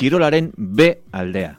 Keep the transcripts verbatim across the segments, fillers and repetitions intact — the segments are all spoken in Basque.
kirolaren B aldea.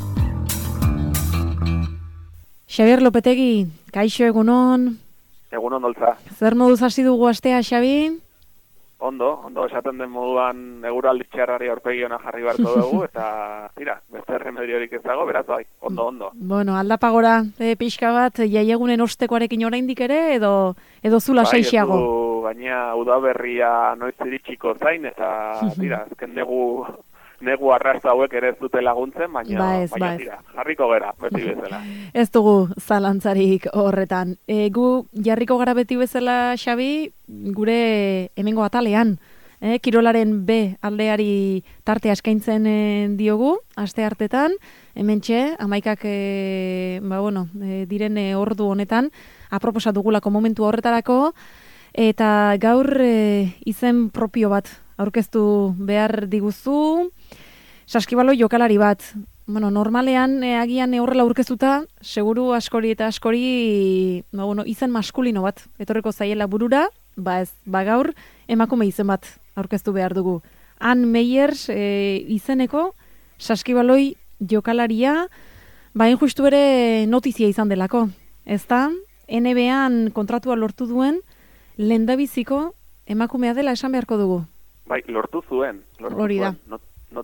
Xabier Lopetegi, kaixo egunon. Egunon doltza. Zer moduz hasi dugu astea, Xabi? Ondo, ondo esaten den moduan eguraldi txarrari aurpegi ona jarri beharko dugu, eta tira, beste remediorik ez dago, beraz bai, ondo, ondo. Bueno, aldapagora e, pixka bat, jaiegunen ostekoarekin oraindik ere, edo edo zula bai, saixiago? Bai, gaina udaberria noiz iritsiko zain, eta tira, azken negu, negu arrasta hauek ere ez dute laguntzen, baina, ba ez, baina ba ez. tira, jarriko gera, beti bezala. Ez dugu zalantzarik horretan. E, gu jarriko gara beti bezala, Xabi, gure hemengo atalean, eh, kirolaren B aldeari tartea eskaintzen eh, diogu, aste hartetan, hementxe, amaikak e, ba, bueno, e, diren e, ordu honetan, aproposa dugulako momentu horretarako, eta gaur e, izen propio bat aurkeztu behar diguzu, saskibaloi jokalari bat. Bueno, normalean e, agian e, horrela aurkeztuta, seguru askori eta askori ba, bueno, izen maskulino bat etorriko zaiela burura, ba ez, ba gaur emakume izen bat aurkeztu behar dugu. Ann Meyers e, izeneko saskibaloi jokalaria, ba justu ere notizia izan delako. Ezta? N B A-an kontratua lortu duen lehendabiziko emakumea dela esan beharko dugu. Bai, lortu zuen. Lortu Hori da. Zuen. Not,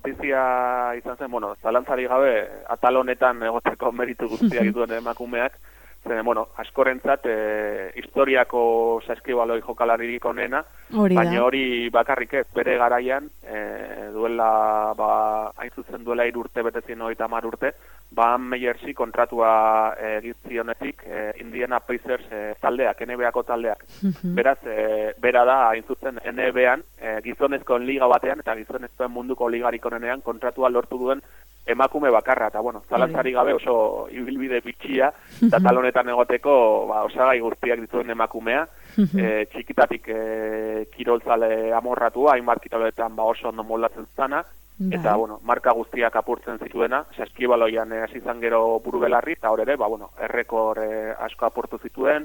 notizia izan zen, bueno, zalantzari gabe, atal honetan egoteko meritu guztiak duen emakumeak, zen, bueno, askorentzat e, historiako saskibaloi jokalaririk onena, baina hori bakarrik ez, bere garaian, e, duela, ba, hain zuzen duela hiru urte betezien hogeita hamar urte, ba Ann Meyersi kontratua egin e, zionetik e, Indiana Pacers e, taldeak, N B A-ko taldeak. Beraz, e, bera da, hain zuzen N B A-an, e, gizonezkoen liga batean, eta gizonezkoen munduko ligarik onenean kontratua lortu duen emakume bakarra, eta bueno, zalantzari gabe oso ibilbide bitxia, eta tal honetan egoteko ba, osagai guztiak dituen emakumea, e, txikitatik e, kiroltzale amorratua, hainbat kiroletan ba, oso ondo moldatzen zana, eta bueno, marka guztiak apurtzen zituena, saskibaloian hasi izan gero buru belarri, eta hor ere, ba, bueno, errekor e, asko apurtu zituen,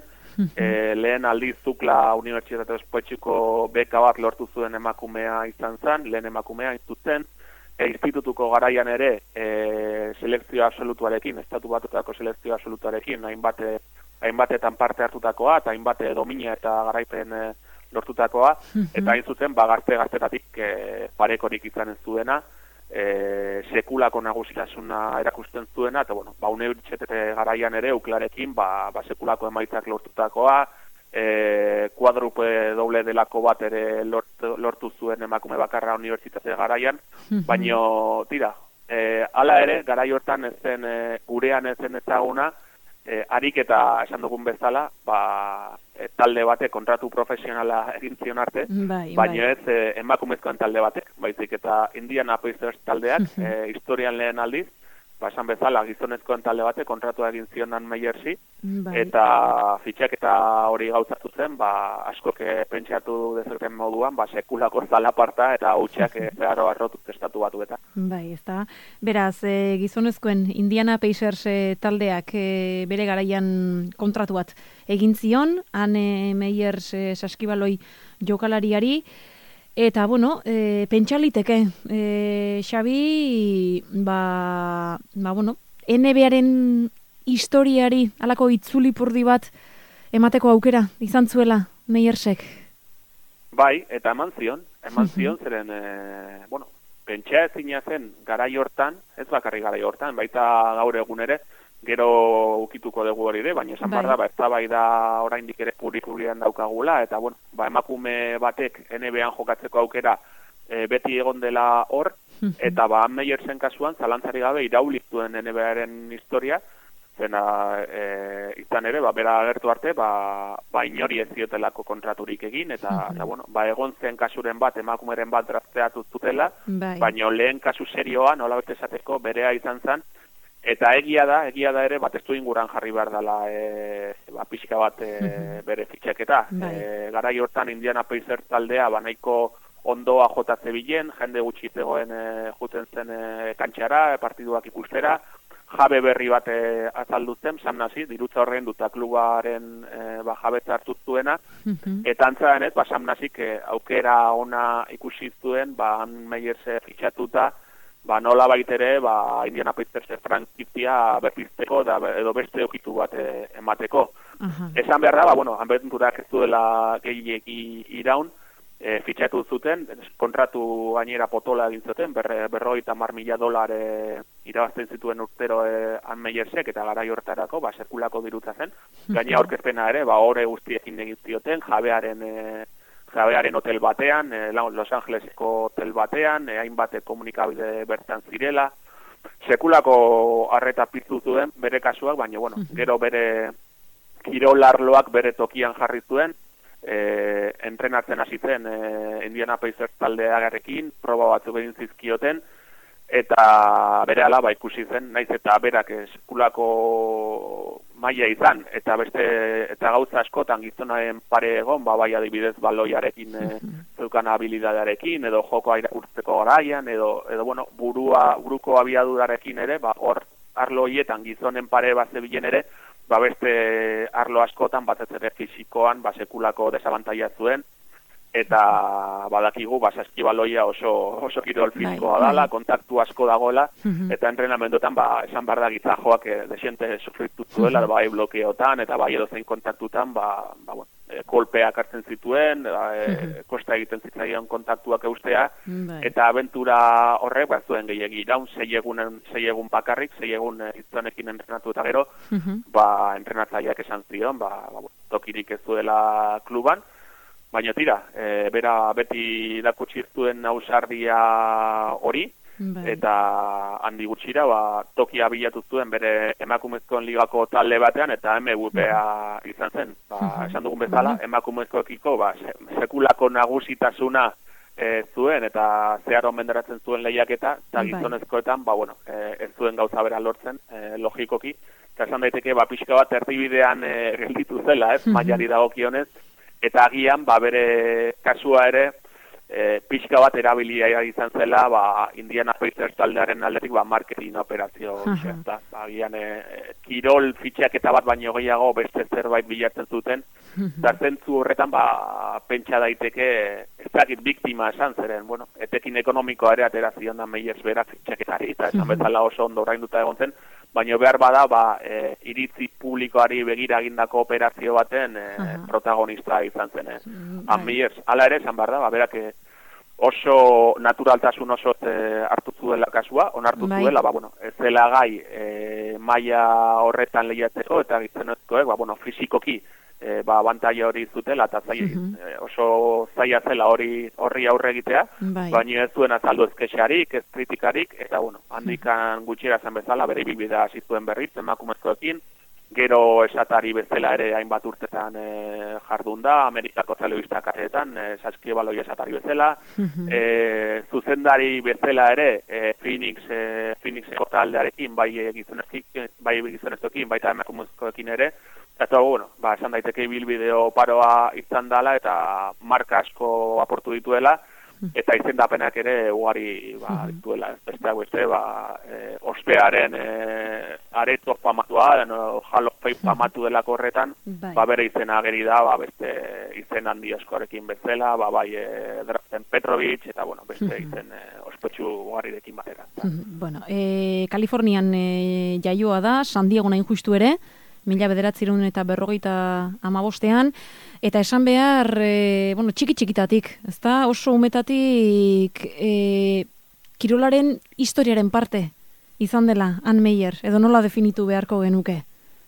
e, lehen aldiz Zukla Unibertsitate Ospetsuko beka bat lortu zuen emakumea izan zen, lehen emakumea iztutzen, E, institutuko garaian ere e, selekzio absolutuarekin, estatu batutako selekzio absolutuarekin, hainbat, hainbatetan parte hartutakoa, eta hainbat domina eta garaipen e, lortutakoa, eta hain zuten, ba, gazte-gaztetatik e, parekorik izan ez zuena, e, sekulako nagusitasuna erakusten zuena, eta bueno, ba, unibertsitate garaian ere, uklarekin, ba, ba, sekulako emaitzak lortutakoa, E, kuadrupe doble delako bat ere lortu, lortu zuen emakume bakarra unibertsitate garaian, baino tira, e, ala ere, garai hortan ez zen, e, gurean ez zen ezaguna, e, harik eta esan dugun bezala, ba, e, talde batek kontratu profesionala egin zion arte, bai, baino bai. ez e, emakumezkoen talde batek, baizik eta Indiana Pacers taldeak, e, historian lehen aldiz, ba, esan bezala, gizonezkoen talde batek kontratua egin zion Ann Meyersi, bai. Eta fitxaketa hori gauzatu zen, ba, askok pentsatu dezuten moduan, ba, sekulako zalaparta eta hutsak zeharo arrotu testatu batuetan. Bai, ez da. Beraz, e, gizonezkoen Indiana Pacers e, taldeak e, bere garaian kontratu bat egin zion, Ann Meyers e, saskibaloi jokalariari, eta, bueno, e, pentsaliteke, e, Xabi, ba, ba, bueno, N B A-ren historiari, alako itzulipurdi bat emateko aukera izan zuela Meyersek? Bai, eta eman zion, eman zion, zeren, e, bueno, pentsa ezina zen garai hortan, ez bakarri garai hortan, baita gaur egun ere, gero ukituko dugu hori ere, baina esan bai. Behar da, ba, ez da bai da oraindik ere publikulian daukagula, eta bueno, ba, emakume batek N B A-an jokatzeko aukera e, beti egon dela hor, eta ba, Ann Meyersen kasuan, zalantzari gabe, iraulik duen N B A-ren historia, zena e, izan ere, ba, bera agertu arte, ba, ba inori ez ziotelako kontraturik egin, eta, uh-huh. eta bueno, ba, egon zen kasuren bat, emakumeren bat drafteatu zutela, bai. Baina lehen kasu serioa, nola bete esateko, berea izan zen, eta egia da, egia da ere, bat ez du inguran jarri behar dela, e, ba, pixka bat e, uh-huh. bere fitxaketa. Bai. E, garai hortan Indiana Pacers taldea, ba, nahiko ondoa jota zebilen, jende gutxi zegoen e, juten zen e, kantxara, partiduak ikustera, jabe berri bat e, azaldu zen, Sam Nasi, dirutza horren duta klubaren e, ba, jabetza hartu zuena, uh-huh. eta antza denez, ba, Sam Nasik e, aukera ona ikusi zuen, ba, Ann Meyers fitxatuta, ba, nola baitere, ba, Indiana Pacers frankizia berpizteko da, edo beste okitu bat e, emateko. Aha. Esan behar da, ba, bueno, hanbeturak ez duela gehiegi iraun, e, fitxatu zuten, kontratu gainera potola egin zuten, ber, berroita mar mila dolar e, irabazten zituen urtero e, Anmeyersek, eta garai horretarako, ba, sekulako dirutza zen. Gaina aurkezpena ere, ba, ore guztiekin egin zioten, jabearen... E, jabearen hotel batean, eh, Los Angeleseko hotel batean, eh, hainbat komunikabide bertan zirela, sekulako arreta piztu zuen bere kasuak, baina, bueno, gero bere kirolarloak bere tokian jarri zuen, eh, entrenatzen hasi zen eh, Indiana Pacers taldearekin, proba batzuk egin zizkioten, eta bere alaba ikusi zen, naiz eta berak sekulako maila izan, eta beste eta gauza askotan gizonaren pare egon, ba, bai adibidez baloiarekin e, zeukan habilidadearekin, edo joko irakurtzeko garaian, edo, edo bueno, burua, buruko abiadurarekin ere, ba, hor arlo hietan gizonen pare bat zebilen ere, ba, beste arlo askotan, bat ez ere fisikoan, ba, sekulako desabantaia zuen, eta badakigu ba saskibaloia oso oso kirol fisikoa dela, kontaktu asko dagoela, eta entrenamenduetan ba esan behar da gizajoak e, desiente sufritu zuela, bai blokeotan eta bai edozein kontaktutan ba, ba bueno, e, kolpeak hartzen zituen, e, kosta egiten zitzaion kontaktuak eustea, eta abentura horrek ba zuen gehiegi iraun sei egunen sei egun bakarrik, sei egun e, gizonekin entrenatu eta gero, ba entrenatzaileak esan zion, ba, ba bueno, tokirik ez duela kluban. Baina tira, e, bera beti dakutsi zuen ausardia hori, bai. Eta handi gutxira, ba, tokia bilatu zuen bere emakumezkoen ligako talde batean, eta M V P-a izan zen. Ba, esan dugun bezala, emakumezkoekiko ba, sekulako nagusitasuna e, zuen, eta zehar menderatzen zuen lehiaketa, eta gizonezkoetan, ba, bueno, e, ez zuen gauza bera lortzen, e, logikoki, eta esan daiteke, ba, pixka bat erdibidean e, gelditu zela, ez, mailari dagokionez, eta agian, ba, bere kasua ere, e, pixka bat erabilia izan zela, ba, Indiana Pacers taldearen aldetik, ba, marketing operazio, uh-huh. ba, agian, e, kirol fitxaketa bat baino gehiago beste zerbait bilatzen zuten, eta uh-huh. zentzu horretan, ba, pentsa daiteke, ez dakit biktima esan zeren, bueno, etekin ekonomikoa ere atera zion da Meyers berak fitxaketari, eta esan bezala oso ondo orainduta egon zen, baina behar bada, ba, e, iritzi publikoari begira egindako operazio baten e, uh-huh. protagonista izan zen. Eh. Mm, Anmeyers, hala ere, esan behar da, ba, berak oso naturaltasun oso e, hartu zuela kasua, onartu bai. Zuela, ba, bueno, ez zela gai e, maila horretan lehiatzeko, eta gizonezkoek, ba, bueno, fizikoki, e, ba, abantaia hori zutela, eta zai, uh-huh. e, oso zaila zela hori horri aurre egitea, bai. Baina ez zuen azaldu ezkexarik, ez kritikarik, eta, bueno, handikan uh-huh. gutxera zen bezala, bere bilbidea hasi zuen berriz, emakumezkoekin, gero esatari bezala ere hainbat urtetan e, jardun da, Amerikako telebista karetan, e, saskibaloi esatari bezala, uh-huh. e, zuzendari bezala ere, e, Phoenix, e, Phoenixeko taldearekin, bai gizonezkoekin, bai gizonezkoekin, baita emakumezkoekin ere, eta, bueno, ba, esan daiteke bilbideo paroa izan dela, eta marka asko aportu dituela, eta izendapenak ere ugari ba, dituela, ez besteak beste, ba, e, ospearen e, areto famatua, no, Hall of Fame famatu delako horretan, ba, bere izena ageri da, ba, beste izen handi askorekin bezala, ba, bai e, Drazen Petrovic, eta, bueno, beste izen e, ospetsu ugarirekin batera. Bueno, e, Kalifornian e, jaioa da, San Diego nain justu ere, mila bederatzirun eta berrogeita amabostean, eta esan behar, e, bueno, txiki-txikitatik, ezta? Oso umetatik e, kirolaren historiaren parte izan dela, Ann Meyer, edo nola definitu beharko genuke?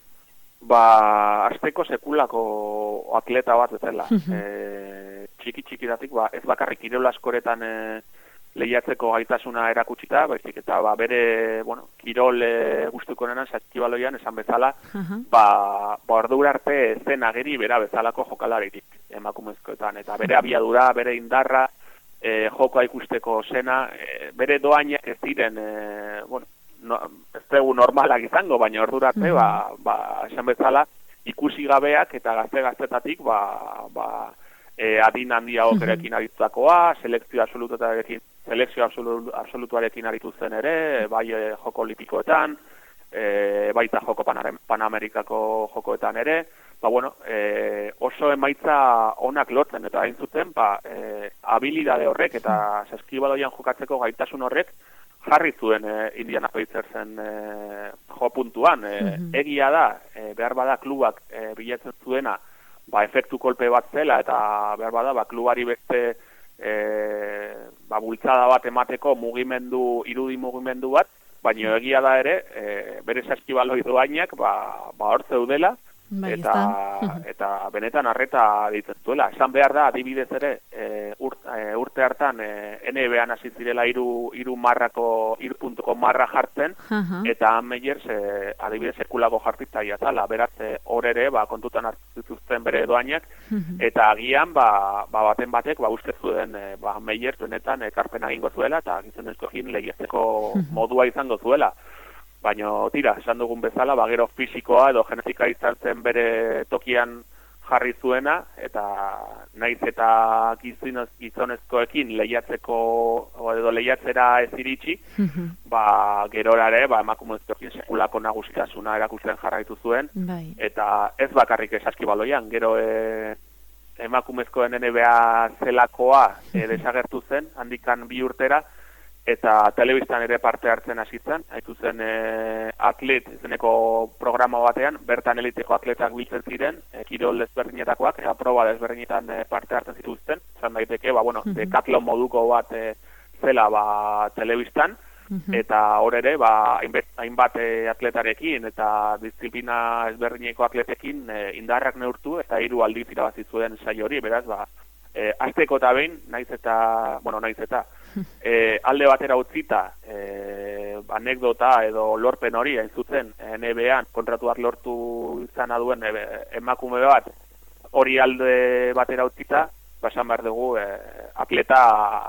Ba, azteko sekulako atleta bat bezala. e, txiki-txikitatik, ba, ez bakarrik kirola askoretan e, lehiatzeko gaitasuna erakutsita, baizik eta ba, bere, bueno, kirol e, gustuko nenan, saskibaloian, esan bezala, uh-huh. ba, ba ordura arte zen ageri bera bezalako jokalaritik emakumezkoetan, eta bere abiadura, bere indarra, e, jokoa ikusteko zena, e, bere doainak ez ziren, e, bueno, no, ez dugu normalak izango, baina ordura arte, uh-huh. ba, ba, esan bezala, ikusi gabeak eta gazte-gaztetatik, ba, ba, e, adin handia okerekin uh-huh. aritutakoa, selekzio absolutotarekin selekzio absolu, absolutuarekin aritu zen ere, bai e, joko olipikoetan, e, baita joko Panamerikako jokoetan ere, ba bueno, e, oso emaitza onak lortzen, eta hain zuten, ba, e, habilidade horrek, eta saskibaloian jokatzeko gaitasun horrek, jarri zuen e, Indiana Pacersen e, jo puntuan. E, mm-hmm. Egia da, e, behar bada klubak e, bilatzen zuena, ba, efektu kolpe bat zela, eta behar bada, ba, klubari beste e, ba, bultzada bat emateko mugimendu, irudi mugimendu bat, baina egia da ere, e, bere saskibaloi doainak, ba, ba hor zeudela, bai, eta, eta benetan arreta ditzen duela. Esan behar da, adibidez ere, e, urt, e, urte hartan e, N B An hasi zirela iru, iru marrako, iru puntuko marra jartzen, uh-huh. eta Meyers e, adibidez sekulako jartitzaia zala, beraz hor e, ere ba, kontutan hartzituzten bere doainak, uh-huh. eta agian ba, ba, baten batek ba, uste zuen e, ba, Meyers benetan ekarpena egingo zuela, eta gizonezko egin lehiazteko uh-huh. modua izango zuela. Baina, tira, esan dugun bezala, ba, gero fisikoa edo genetika izartzen bere tokian jarri zuena, eta naiz eta gizonezkoekin lehiatzeko, edo lehiatzera ez iritsi, mm-hmm. ba, gerorare, ba, emakumezkoekin sekulako nagusitasuna erakusten jarraitu zuen, bai. Eta ez bakarrik esaskibaloian, gero e, emakumezkoen N B A zelakoa e, desagertu zen, handikan bi urtera, eta telebistan ere parte hartzen hasi zen, haitu zen e, atlet, izeneko programa batean, bertan eliteko atletak biltzen ziren, e, kirol desberdinetakoak, eta proba desberdinetan e, parte hartzen zituzten, zan daiteke, ba, bueno, uh-huh. dekatlon moduko bat e, zela ba, telebistan, uh-huh. eta hor ere, ba, hainbat e, atletarekin, eta disiplina ezberdineko atletekin e, indarrak neurtu, eta hiru aldiz irabazi zuen saio hori, beraz, ba, e, azteko eta behin, naiz eta, bueno, naiz eta, E, alde batera utzita e, anekdota edo lorpen hori hain zuzen N B An kontratuak lortu izana duen e, emakume bat hori alde batera utzita basan behar dugu e, atleta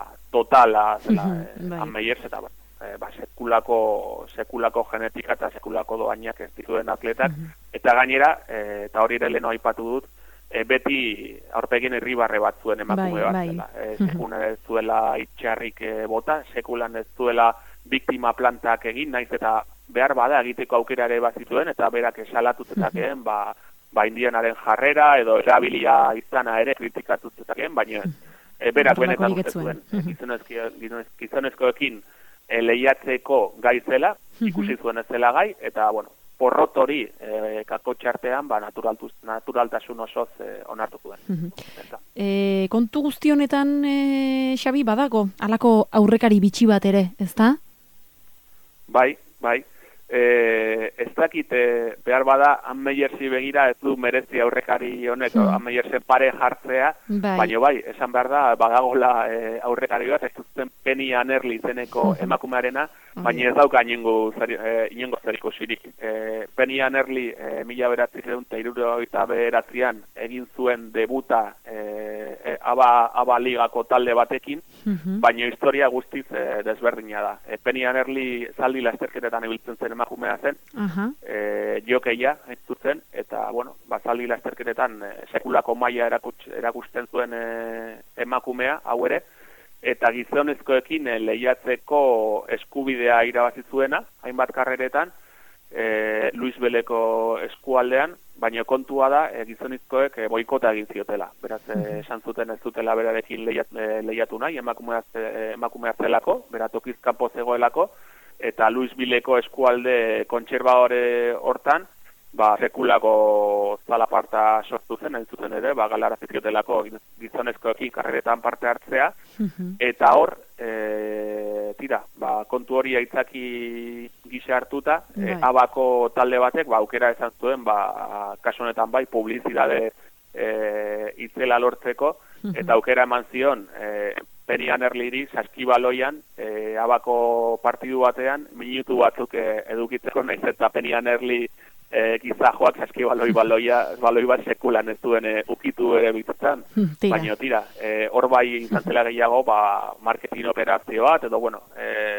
totala zela mm-hmm, e, Meyers eta e, ba, sekulako, sekulako genetika eta sekulako doainak ez dituen atletak mm-hmm. eta gainera e, eta hori ere leno aipatu dut E, beti aurpegin irribarre bat zuen emakume bai, bat bai. Zela. E, sekulan ez zuela itxarrik e, bota, sekulan ez zuela biktima plantak egin, naiz eta behar bada egiteko aukerare bat zituen, eta berak esalatutzetakeen, ba, ba indianaren jarrera edo erabilia izana ere kritikatutzetakeen, baina e, berak benetan uste zuen. Gizonezkoekin e, lehiatzeko gai zela, ikusi zuen ez zela gai, eta bueno, porrot hori e, kakotxartean ba, naturaltasun osoz e, onartu zuen. Mm-hmm. E, kontu guzti honetan, e, Xabi, badago, halako aurrekari bitxi bat ere, ezta? Bai, bai. E, ez dakit, e, behar bada, Meyersi begira ez du merezi aurrekari honek, hmm. Meyersen pare jartzea, bai. Baina bai, esan behar da, badagola e, aurrekari bat, ez duzten Penny Anerli izeneko hmm. emakumearena, baina ez dauka inengo zeriko zirik. E, Penny Anerli e, mila beratzireun eta hirurogeita beratzian egin zuen debuta e, e, aba, aba ligako talde batekin, hmm. baina historia guztiz e, desberdina da. E, Penny Anerli zaldi lasterketetan ibiltzen zen emakumea zen, uh-huh. e, jokeia zuzen, eta, bueno, bazaldi lasterketetan e, sekulako maila erakuts, erakusten zuen e, emakumea, hau ere, eta gizonezkoekin e, lehiatzeko eskubidea irabazi zuena, hainbat karreretan, e, Luis Beleko eskualdean, baina kontua da e, gizonezkoek e, boikota egin ziotela. Beraz, e, esan zuten ez zutela berarekin lehiat, e, lehiatu nahi, emakumea, e, emakumea zelako, beratokiz kanpo zegoelako, eta Luis Bileko eskualde kontserbadore hortan, ba, sekulako zalaparta sortu zen, hain zuten ere, ba, galaraziziotelako gizonezkoekin karreretan parte hartzea, uh-huh. eta hor, e, tira, ba, kontu hori aitzaki gisa hartuta, e, abako talde batek, ba, aukera esan zuen, ba, kasu honetan bai, publizidade e, itzela lortzeko, uh-huh. eta aukera eman zion, e, Penny Anerliri saskibaloian e, abako partidu batean minutu batzuk e, edukitzeko naiz eta Penny Anerli e, gizajoak saskibaloi baloia baloi bat sekulan ez duen e, ukitu ere bizitzan. Baina tira, e, hor bai izan zela gehiago ba, marketing operazio bat edo bueno,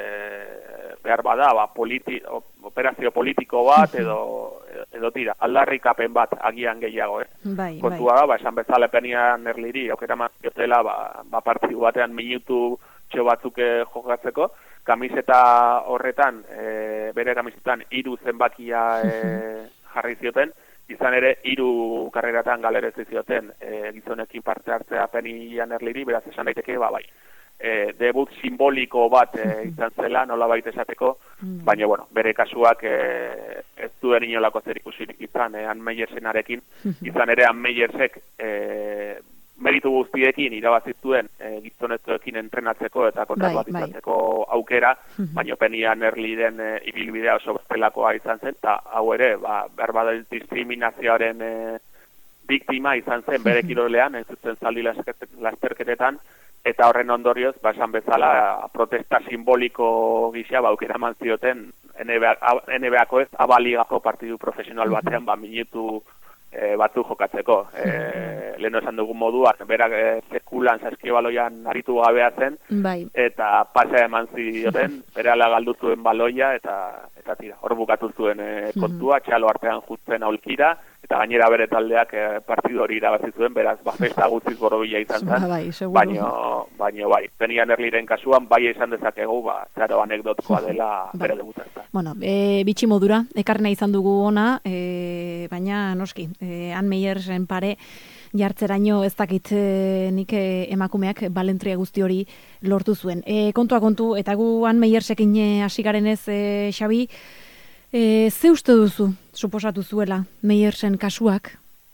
e, behar bada ba, politi, operazio politiko bat edo edo tira, aldarrikapen bat agian gehiago, eh? Bai, kontua bai. Da, ba, esan bezala Penny Anerliri, aukera maziotela, ba, ba partidu batean minutu txo batzuk jokatzeko, kamiseta horretan, e, bere kamisetan hiru zenbakia e, jarri zioten, izan ere hiru karreratan galerez zioten e, gizonekin parte hartzea Penny Anerliri, beraz esan daiteke, ba, bai. e, debut simboliko bat e, izan zela, nolabait esateko, baina, bueno, bere kasuak e, ez duen inolako zerikusirik izan, e, Ann Meyersenarekin, izan ere Ann Meyersek e, meritu guztiekin irabaziztuen e, gizonezkoekin entrenatzeko eta kontratu bat bai, izateko bai. aukera, baina Penny Earlyren e, ibilbidea oso bestelakoa izan zen, eta hau ere, ba, berba diskriminazioaren e, biktima izan zen bere kirolean, ez zuzen zaldi lasterketetan, eta horren ondorioz, basan bezala, protesta simboliko gisa, ba, aukera eman zioten N B A-ko ez, abaligako partidu profesional batean, ba, minutu e, batzu jokatzeko. E, lehen esan dugun moduan, berak e, sekulan saskibaloian aritu gabea zen, bai. eta pasea eman zioten, berehala galdu zuen baloia, eta eta tira, hor bukatu zuen e, kontua, txalo artean jutzen aulkira, eta gainera bere taldeak e, partidu hori irabazi zuen, beraz, ba, festa guztiz borobila izan zen, bai, baino, baino bai, Penny Earlyren kasuan, bai izan dezakegu, ba, zaro anekdotkoa dela bere debutazta. Bueno, e, bitxi modura, ekarrena izan dugu ona, e, baina noski, e, Ann Meyersen pare, jartzeraino ez dakit e, nik e, emakumeak balentria guzti hori lortu zuen. E, kontua kontu, eta gu Ann Meyersekin hasi garenez, e, Xabi, e, ze uste duzu, suposatu zuela, Meyersen kasuak?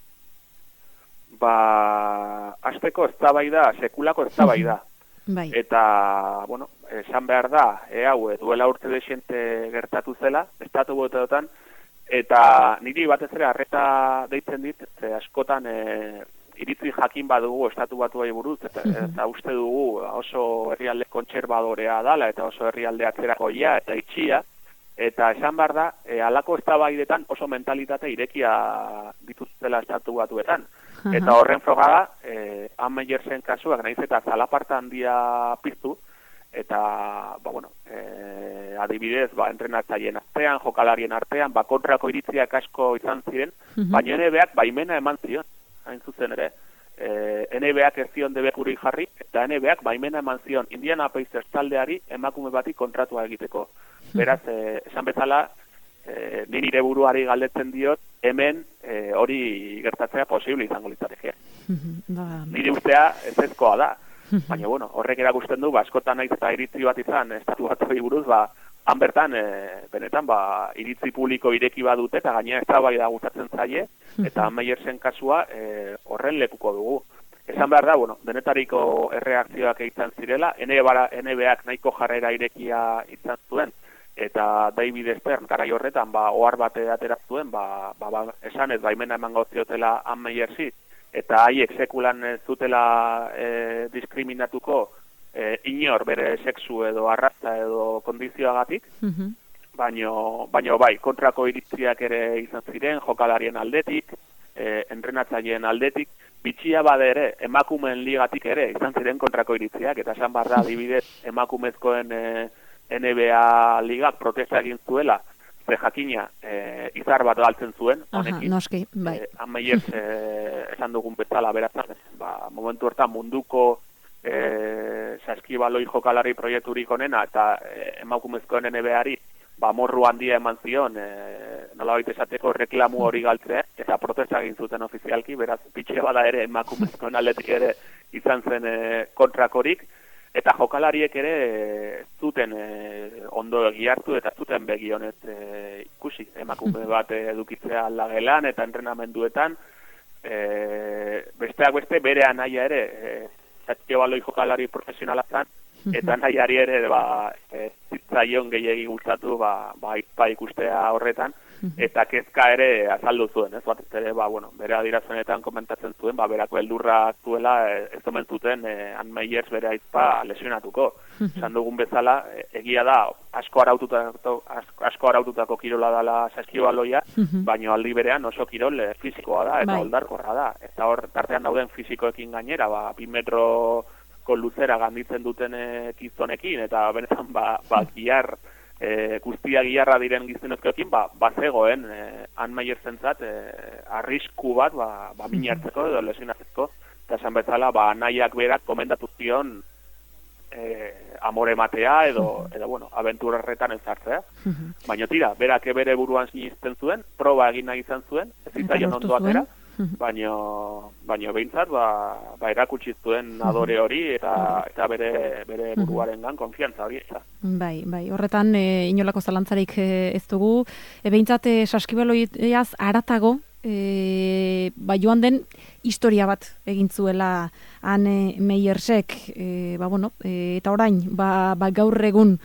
Ba, azteko eztabaida, sekulako eztabaida. Bai. Eta, bueno, esan behar da, e, hau, duela urte desente gertatu zela, estatu boteotan, eta niri batez ere harreta deitzen dit, ze askotan e, iritzi jakin badugu estatu batuei buruz, eta, eta uste dugu oso herrialde kontserbadorea dala, eta oso herrialde atzerakoia eta itxia, eta esan behar da, e, alako eztabaidetan oso mentalitate irekia dituztela estatu batuetan. Eta horren frogada, eh, Ann Meyersen kasuak, nahiz eta zalaparta handia piztu, eta, ba, bueno, eh, adibidez, ba, entrenatzaileen artean, jokalarien artean, ba, kontrako iritziak asko izan ziren, baina N B A-k baimena eman zion, hain zuzen ere. Eh, N B A-k ez zion debekurik jarri, eta N B A-k baimena eman zion Indiana Pacers taldeari emakume bati kontratua egiteko. Beraz, eh, esan bezala, eh, nire buruari galdetzen diot, hemen eh, hori gertatzea posible izango litzateke. Nire ustea ez ezkoa da. Baina, bueno, horrek erakusten du, ba, askotan naiz eta iritzi bat izan, estatu batuei buruz, ba, han bertan, e, benetan, ba, iritzi publiko ireki badute, eta gainera eztabaida gustatzen zaie, eta Ann Meyersen kasua e, horren lekuko dugu. Esan behar da, bueno, denetariko erreakzioak izan zirela, N B A-k nahiko jarrera irekia izan zuen, eta David Stern garai horretan ba ohar bate atera zuen, ba, ba, ba esan ez baimena emango ziotela Ann Meyersi, eta haiek sekulan ez zutela e, diskriminatuko e, inor bere sexu edo arraza edo kondizioagatik, mm-hmm. baino, baino bai, kontrako iritziak ere izan ziren, jokalarien aldetik, e, entrenatzaileen aldetik, bitxia bade ere, emakumeen ligatik ere, izan ziren kontrako iritziak, eta esan barra adibidez emakumezkoen e, N B A ligak protesta egin zuela, ze jakina e, izar bat galtzen zuen, honekin. Aha, noski, bai. E, Ann Meyers e, esan dugun bezala berazan, ba, momentu hortan munduko e, saskibaloi jokalari proiekturik onena, eta e, emakumezkoen N B A-ari, ba, morru handia eman zion, e, nolabait esateko reklamu hori galtzea, eta protesta egin zuten ofizialki, beraz, pitxe bada ere emakumezkoen aldetik ere izan zen e, kontrakorik, eta jokalariek ere e, zuten e, ondo egiartu eta zuten begionez e, ikusi. Emakume bat edukitzea aldagelan eta entrenamenduetan, e, besteak beste bere anaia ere, e, baloi jokalari profesionala zan, eta nahiari ere ba, e, zitzaion gehiagi gustatu ba, ba, ba ikustea horretan, eta kezka ere azaldu zuen, ez bat ere, ba, bueno, bere adirazenetan komentatzen zuen, ba, berako heldurra zuela ez omen zuten e, Ann Meyers bere aizpa lesionatuko. Esan dugun bezala, e, egia da, asko araututako, asko, asko araututako kirola dela saskibaloia, baino aldi berean oso kirol e, fisikoa da, eta oldarkorra da. Eta hor, tartean dauden fisikoekin gainera, ba, bi metro luzera ganditzen duten e, gizonekin, eta benetan, ba, ba giar, e, guztia giarra diren gizonezkoekin, ba, ba zegoen, e, Ann Meyersentzat, e, arrisku bat, ba, ba minartzeko edo lesionatzeko, eta esan bezala, ba, nahiak berak komendatu zion e, amore matea edo, edo bueno, abentura horretan ezartzea. Baina tira, berak bere buruan sinisten zuen, proba egin nahi izan zuen, ez zitzaion ondo atera, baino baino behintzat ba, ba erakutsi zuen adore hori eta eta bere bere buruarengan konfiantza hori eta. Bai, bai. Horretan e, inolako zalantzarik e, ez dugu. E, behintzat e, saskibaloiaz aratago e, ba joan den historia bat egin zuela Anne Meyersek, e, ba bueno, e, eta orain ba, ba gaur egun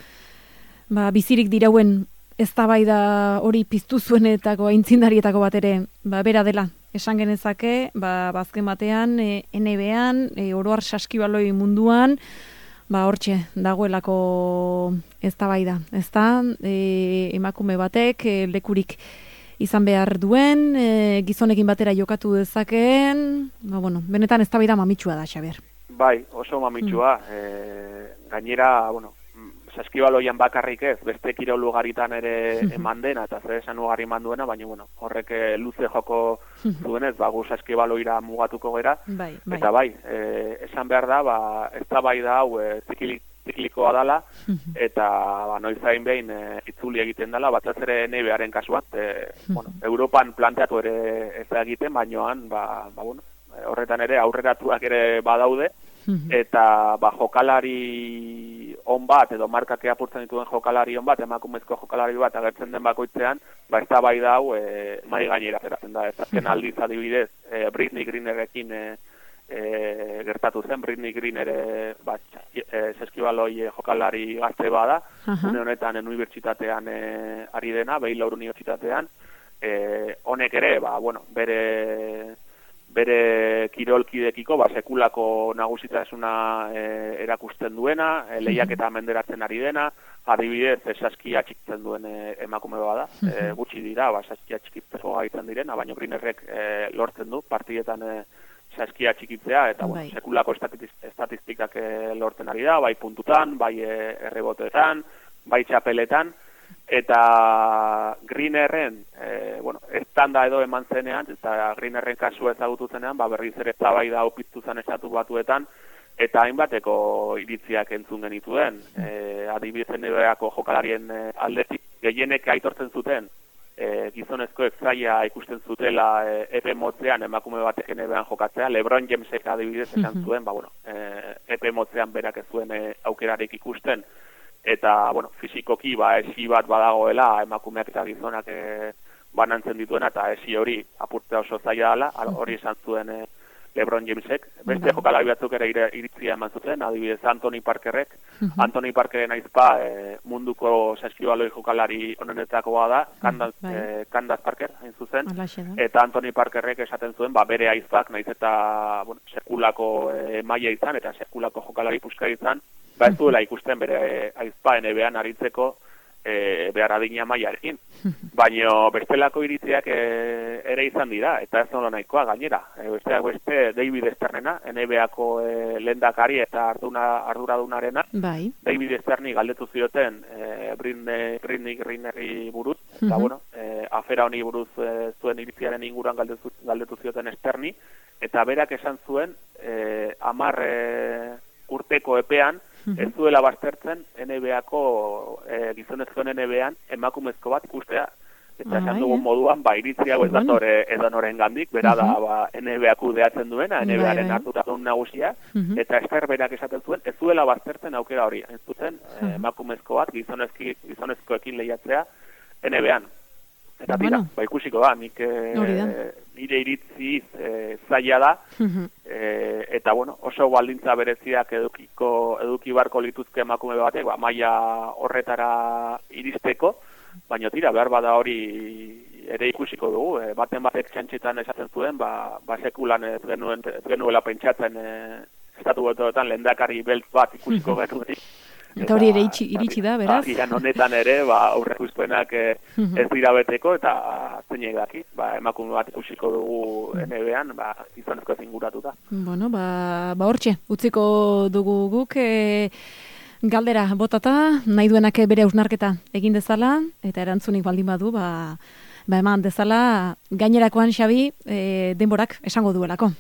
ba bizirik dirauen eztabaida hori piztu zuenetako aintzindarietako bat ere, ba bera dela. Esan genezake, ba bazken batean e, N B An, e, oroar saskibaloi munduan, ba hortxe dagoelako eztabaida, ezta? E, emakume batek e, lekurik izan behar duen, e, gizonekin batera jokatu dezakeen, ba bueno, benetan eztabaida mamitsua da, Xabier. Bai, oso mamitsua, mm. e, gainera, bueno, saskibaloian bakarrik ez, beste kirol ugaritan ere eman dena, eta zer esan ugari eman duena, baina bueno, horrek luze joko zuenez, ba, gu saskibaloira mugatuko gera, bai, bai. Eta bai, e, esan behar da, ba, ez da bai da hau e, ziklik, ziklikoa dala, eta ba, noizain behin e, itzuli egiten dela, batzaz ere N B Aren kasuan, e, bueno, Europan planteatu ere ez da egiten, bainoan, ba, ba, bueno, horretan ere aurreratuak ere badaude, eta ba, jokalari on bat, edo markak apurtzen dituen jokalari on bat, emakumezko jokalari bat agertzen den bakoitzean, ba ez da bai da hau e, mai gainera zeratzen da. Ez azken aldiz adibidez, e, Britney Greenerekin e, e, gertatu zen, Britney Greener e, ba, e, saskibaloi jokalari gazte bada, une honetan unibertsitatean e, ari dena, Baylor unibertsitatean, e, honek ere, ba, bueno, bere... bere kirolkidekiko ba, sekulako nagusitasuna e, erakusten duena, e, lehiaketa menderatzen ari dena, adibidez, e, saskia txikitzen duen e, emakume bada, e, gutxi dira, ba, saskia txikitzeko gaitzen direna, baina Greenerrek e, lortzen du, partietan e, saskia txikitzea, eta bueno, sekulako estatistikak e, lortzen ari da, bai puntutan, bai e, erreboteetan, bai txapeletan, eta Greenerren, e, bueno, estanda edo eman zenean, eta Greenerren kasua ezagutu zenean, ba, berriz ere eztabaida opiztu zen estatu batuetan, eta hainbateko iritziak entzun genituen. E, adibidez N B Ako jokalarien e, aldetik gehienek aitortzen zuten, e, gizonezkoek zaila ikusten zutela e, epe motzean emakume batek N B An jokatzea, LeBron Jamesek adibidez esan zuen, ba, bueno, e, epe motzean berak ez zuen e, aukerarik ikusten, eta, bueno, fizikoki, ba, esi bat badagoela, emakumeak eta gizonak e, banantzen dituena, eta esi hori apurtzea oso zaila dela, hori esan zuen e, LeBron Jamesek. Beste jokalari batzuk ere iritzia eman zuten, adibidez Anthony Parkerrek. Anthony Parkeren aizpa e, munduko saskibaloi jokalari onenetakoa da, Candace, e, Candace Parker, hain zuzen, eta Anthony Parkerrek esaten zuen, ba, bere aizpak, naiz eta, bueno, sekulako e, maila izan, eta sekulako jokalari puska izan, ba ez duela ikusten bere aizpa N B An aritzeko e, behar adina mailarekin. Baina bestelako iritziak e, ere izan dira, eta ez nola nahikoa gainera. E, besteak beste David Sternena, N B Ako e, lehendakari eta arduna, arduradunarena, bai. David Sterni galdetu zioten e, Britney, Britney Greeneri buruz, eta uh-huh. bueno, e, afera honi buruz e, zuen iritziaren inguruan galdetu, galdetu zioten Sterni, eta berak esan zuen e, amar e, urteko epean, ez duela baztertzen N B Ako e, gizonezkoen N B An emakumezko bat ikustea. Eta esan dugun moduan, ba, iritzia ez datore edonoren gandik, bera da ba, N B A kudeatzen duena, N B Aren hartutakun nagusia, eta Ester berak esaten zuen, ez duela baztertzen aukera hori. Ez zuten, emakumezko bat, gizonezkoekin lehiatzea N B An. Eta tira, bueno. Ba ikusiko da, nik e, nire iritziz e, zaila da, e, eta bueno, oso baldintza bereziak edukiko, eduki barko lituzke emakume batek, ba, maila horretara iristeko, baina tira, behar bada hori ere ikusiko dugu, e, baten batek txantxetan esaten zuen, ba, ba sekulan ez, genuen, ez genuela pentsatzen e, estatu betoetan lehendakari belt bat ikusiko genuetik. Eta hori ere iritsi da, beraz? Agian honetan ere, ba, aurrekuspenak eh, ez dira beteko, eta zeinek daki, ba, emakume bat ikusiko dugu N B An, ba, gizonezko ezin guratuta. Bueno, ba, ba hortxe, utziko dugu guk, e, galdera botata, nahi duenak bere hausnarketa egin dezala, eta erantzunik baldin badu, ba, ba eman dezala, gainerakoan, Xabi, e, denborak esango duelako.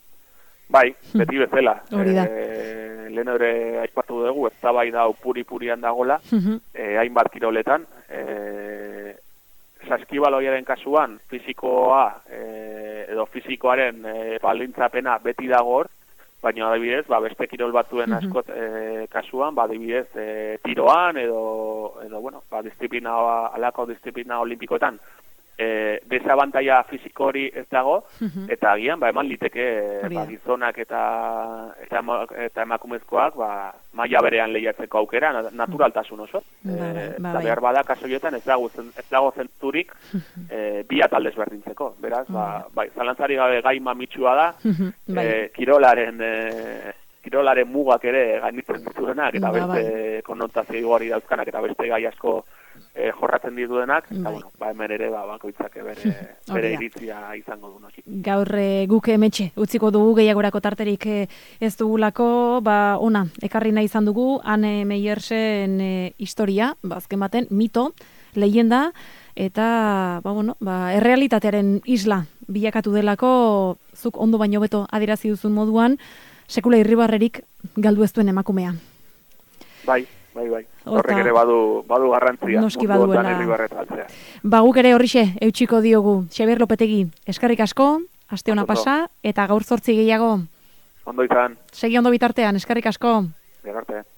Bai, beti bezala. Hori da. E, lehen ere aipatu dugu, ez da bai da puri-purian dagola, e, hainbat kiroletan. E, saskibaloiaren kasuan, fizikoa e, edo fisikoaren e, baldintzapena beti dago hor, baina adibidez, ba, beste kirol batzuen askot e, kasuan, ba, adibidez, e, tiroan edo, edo bueno, ba, disiplina, alako disiplina olimpikoetan, e, desabantaia fisiko hori ez dago, eta agian, ba, eman liteke ba, gizonak eta, eta, eta emakumezkoak, ba, maila berean lehiatzeko aukera, naturaltasun oso. Ba, ba, e, ba, eta behar bada, kaso joetan ez dago, ez dago zenturik e, bi ataldez berdintzeko. Beraz, ba, bai, zalantzari gabe gai mamitsua da, e, kirolaren... E, kirolaren mugak ere gainitzen dituenak, eta beste konotazio igorri dauzkanak, eta beste gai asko e, jorratzen dituenak, eta bueno, ba, hemen ere ba, bakoitzak bere, bere iritzia izango du noski. Gaur e, guk emetxe, utziko dugu gehiagorako tarterik e, ez dugulako, ba, ona, ekarri nahi izan dugu, Anne Meyersen e, historia, ba, azken baten, mito, leyenda, eta ba, bueno, ba, errealitatearen isla bilakatu delako, zuk ondo baino beto adierazi duzun moduan, sekula irribarrerik galdu ez duen emakumea. Bai, bai, bai. Horrek ere badu, badu garrantzia. Noski baduela. Irribarretaltzea. Ba, guk ere horrixe, eutxiko diogu. Xabier Lopetegi, eskarrik asko, aste ona pasa, eta gaur zortzi gehiago. Ondo izan. Segi ondo bitartean, eskarrik asko. Bitartean.